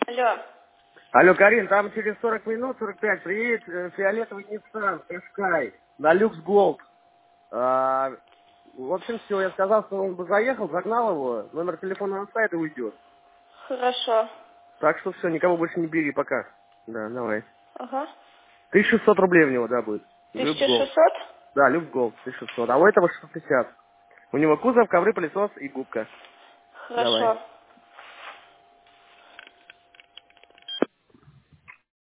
Алло. Алло, Карин, там через 40 минут, 45 приедет фиолетовый Nissan Qashqai на Люкс Голд. В общем, все, я сказал, что он бы заехал, загнал его, номер телефона на сайт и уйдет. Хорошо. Так что все, никого больше не бери пока. Да, давай. Ага. 1600 рублей у него, да, будет. Люкс Голд. 1600? Да, Люкс Голд, 1600. А у этого 650. У него кузов, ковры, пылесос и губка. Давай. Хорошо.